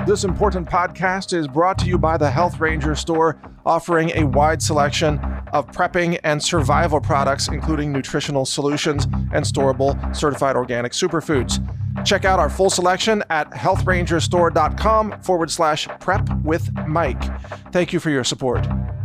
This important podcast is brought to you by the Health Ranger store, offering a wide selection of prepping and survival products, including nutritional solutions and storable certified organic superfoods. Check out our full selection at healthrangerstore.com/prep with Mike. Thank you for your support.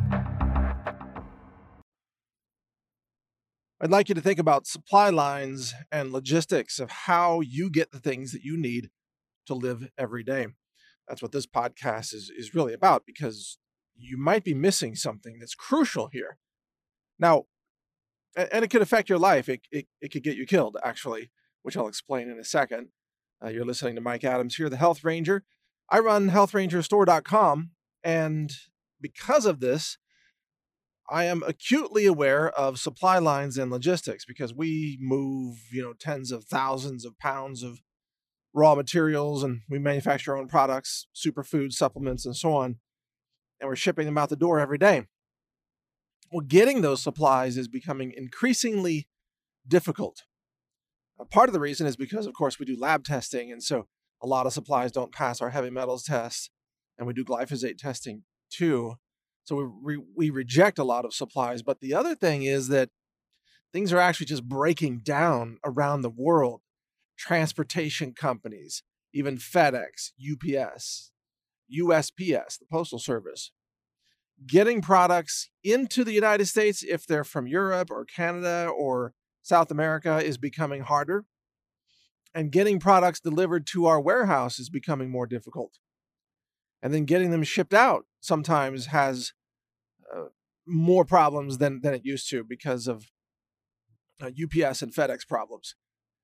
I'd like you to think about supply lines and logistics of how you get the things that you need to live every day. That's what this podcast is really about, because you might be missing something that's crucial here. Now, and it could affect your life. It could get you killed, actually, which I'll explain in a second. You're listening to Mike Adams here, the Health Ranger. I run healthrangerstore.com, and because of this, I am acutely aware of supply lines and logistics, because we move, tens of thousands of pounds of raw materials, and we manufacture our own products, superfoods, supplements, and so on, and we're shipping them out the door every day. Well, getting those supplies is becoming increasingly difficult. Part of the reason is because, of course, we do lab testing, and so a lot of supplies don't pass our heavy metals test, and we do glyphosate testing too. So we reject a lot of supplies. But the other thing is that things are actually just breaking down around the world. Transportation companies, even FedEx, UPS, USPS, the Postal Service, getting products into the United States, if they're from Europe or Canada or South America, is becoming harder. And getting products delivered to our warehouse is becoming more difficult. And then getting them shipped out sometimes has more problems than it used to, because of UPS and FedEx problems.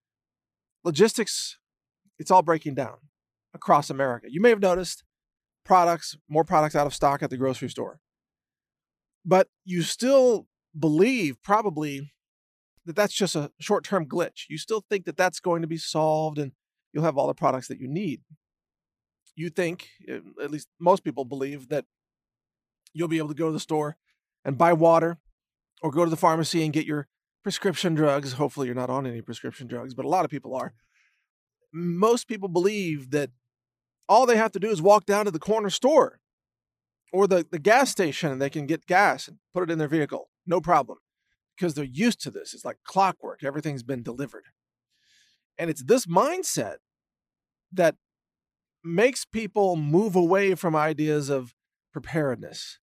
Logistics, it's all breaking down across America. You may have noticed more products out of stock at the grocery store. But you still believe probably that that's just a short-term glitch. You still think that that's going to be solved and you'll have all the products that you need. You think, at least most people believe, that you'll be able to go to the store and buy water, or go to the pharmacy and get your prescription drugs. Hopefully you're not on any prescription drugs, but a lot of people are. Most people believe that all they have to do is walk down to the corner store or the gas station, and they can get gas and put it in their vehicle. No problem, because they're used to this. It's like clockwork. Everything's been delivered. And it's this mindset that makes people move away from ideas of preparedness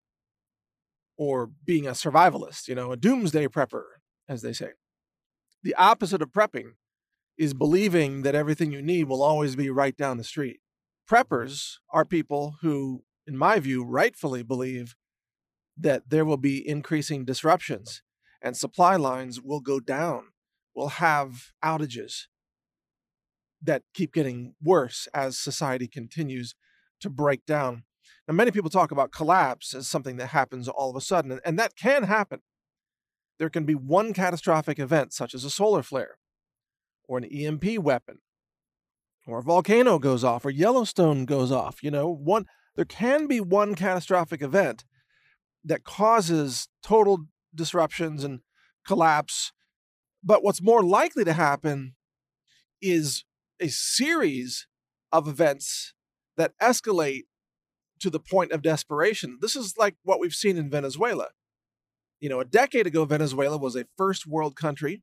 or being a survivalist, a doomsday prepper, as they say. The opposite of prepping is believing that everything you need will always be right down the street. Preppers are people who, in my view, rightfully believe that there will be increasing disruptions and supply lines will go down. We'll have outages that keep getting worse as society continues to break down. Now, many people talk about collapse as something that happens all of a sudden, and that can happen. There can be one catastrophic event, such as a solar flare, or an EMP weapon, or a volcano goes off, or Yellowstone goes off. There can be one catastrophic event that causes total disruptions and collapse. But what's more likely to happen is a series of events that escalate to the point of desperation. This is like what we've seen in Venezuela. A decade ago, Venezuela was a first world country.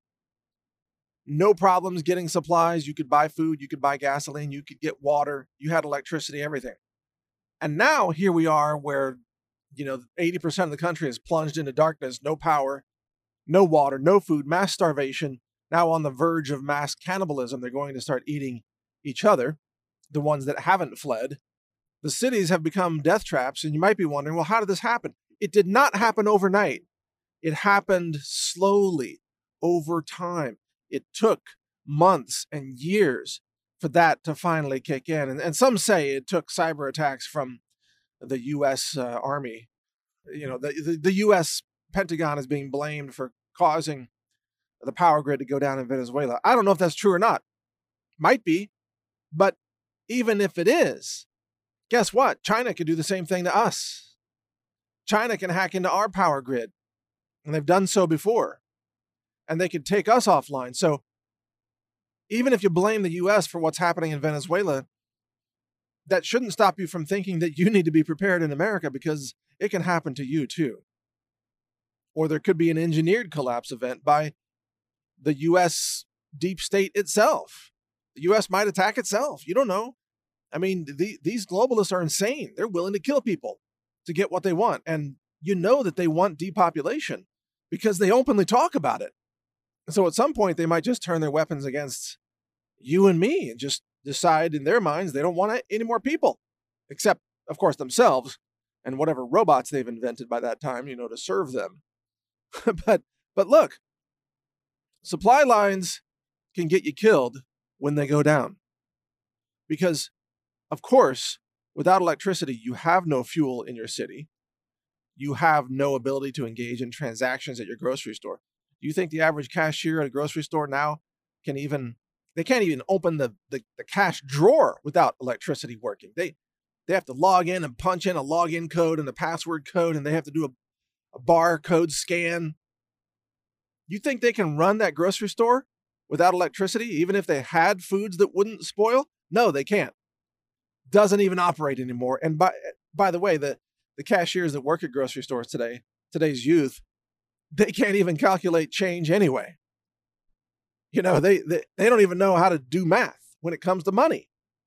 No problems getting supplies. You could buy food, you could buy gasoline, you could get water, you had electricity, everything. And now here we are where, 80% of the country is plunged into darkness, no power, no water, no food, mass starvation, now on the verge of mass cannibalism. They're going to start eating each other, the ones that haven't fled. The cities have become death traps, and you might be wondering, well, how did this happen? It did not happen overnight. It happened slowly, over time. It took months and years for that to finally kick in. And some say it took cyber attacks from the U.S. Army. The U.S. Pentagon is being blamed for causing the power grid to go down in Venezuela. I don't know if that's true or not. Might be. But even if it is, guess what? China can do the same thing to us. China can hack into our power grid, and they've done so before, and they could take us offline. So even if you blame the U.S. for what's happening in Venezuela, that shouldn't stop you from thinking that you need to be prepared in America, because it can happen to you too. Or there could be an engineered collapse event by the U.S. deep state itself. The U.S. might attack itself. You don't know. I mean, these globalists are insane. They're willing to kill people to get what they want. And you know that they want depopulation because they openly talk about it. So at some point, they might just turn their weapons against you and me and just decide in their minds they don't want any more people, except, of course, themselves and whatever robots they've invented by that time, to serve them. But look, supply lines can get you killed when they go down. Because, of course, without electricity, you have no fuel in your city. You have no ability to engage in transactions at your grocery store. Do you think the average cashier at a grocery store now can't even open the cash drawer without electricity working? They have to log in and punch in a login code and a password code, and they have to do a barcode scan. You think they can run that grocery store without electricity, even if they had foods that wouldn't spoil? No, they can't. Doesn't even operate anymore. And by the way, the cashiers that work at grocery stores today's youth, they can't even calculate change anyway. They don't even know how to do math when it comes to money.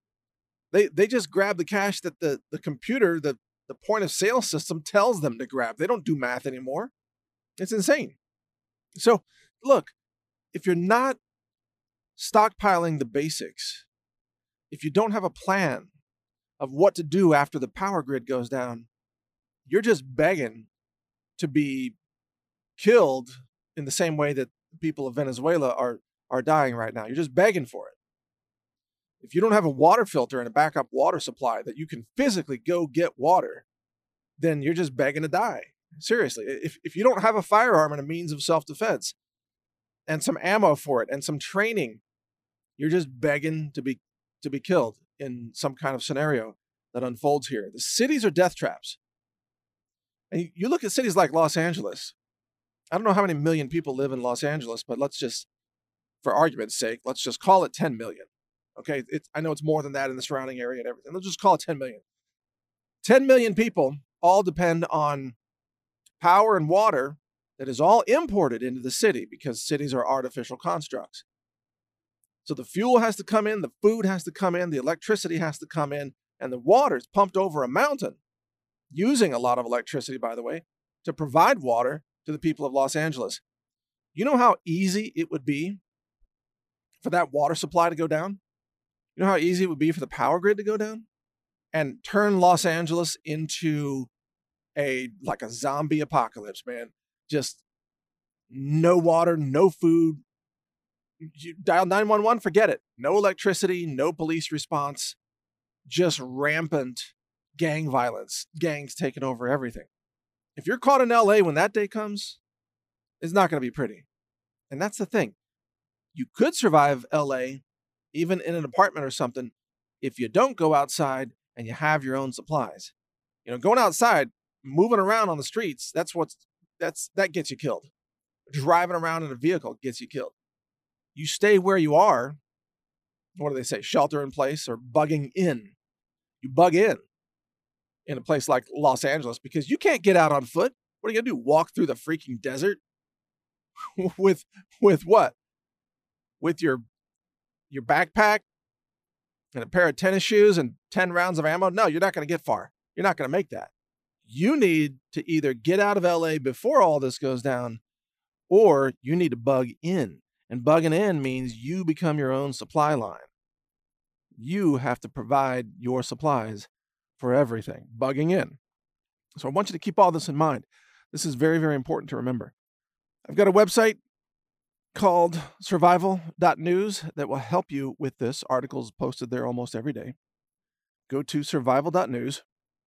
They just grab the cash that the computer, the point of sale system tells them to grab. They don't do math anymore. It's insane. So look, if you're not stockpiling the basics, if you don't have a plan of what to do after the power grid goes down, you're just begging to be killed in the same way that the people of Venezuela are dying right now. You're just begging for it. If you don't have a water filter and a backup water supply that you can physically go get water, then you're just begging to die. Seriously, if you don't have a firearm and a means of self-defense and some ammo for it and some training, you're just begging to be killed in some kind of scenario that unfolds here. The cities are death traps. And you look at cities like Los Angeles. I don't know how many million people live in Los Angeles, but let's just, for argument's sake, let's just call it 10 million. Okay, I know it's more than that in the surrounding area and everything. Let's just call it 10 million. 10 million people all depend on power and water that is all imported into the city because cities are artificial constructs. So the fuel has to come in, the food has to come in, the electricity has to come in, and the water is pumped over a mountain, using a lot of electricity, by the way, to provide water to the people of Los Angeles. You know how easy it would be for that water supply to go down? You know how easy it would be for the power grid to go down and turn Los Angeles into a zombie apocalypse, man. Just no water, no food. You dial 911, forget it. No electricity, no police response, just rampant gang violence, gangs taking over everything. If you're caught in LA when that day comes, it's not going to be pretty. And that's the thing. You could survive LA even in an apartment or something if you don't go outside and you have your own supplies. Going outside, moving around on the streets, that gets you killed. Driving around in a vehicle gets you killed. You stay where you are. What do they say? Shelter in place or bugging in. You bug in a place like Los Angeles because you can't get out on foot. What are you going to do? Walk through the freaking desert? with what? With your backpack and a pair of tennis shoes and 10 rounds of ammo? No, you're not going to get far. You're not going to make that. You need to either get out of LA before all this goes down, or you need to bug in. And bugging in means you become your own supply line. You have to provide your supplies for everything. Bugging in. So I want you to keep all this in mind. This is very, very important to remember. I've got a website called survival.news that will help you with this. Articles posted there almost every day. Go to survival.news,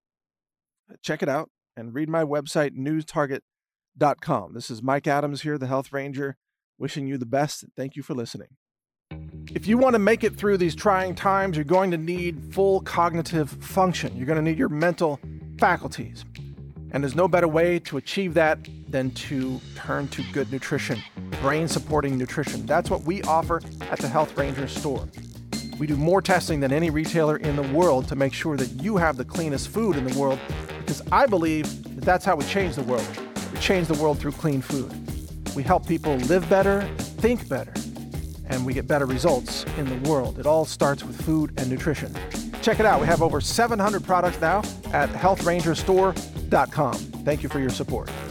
check it out, and read my website, newstarget.com. This is Mike Adams here, the Health Ranger, wishing you the best. Thank you for listening. If you want to make it through these trying times, you're going to need full cognitive function. You're going to need your mental faculties. And there's no better way to achieve that than to turn to good nutrition, brain-supporting nutrition. That's what we offer at the Health Ranger store. We do more testing than any retailer in the world to make sure that you have the cleanest food in the world, because I believe that that's how we change the world. We change the world through clean food. We help people live better, think better, and we get better results in the world. It all starts with food and nutrition. Check it out. We have over 700 products now at healthrangerstore.com. Thank you for your support.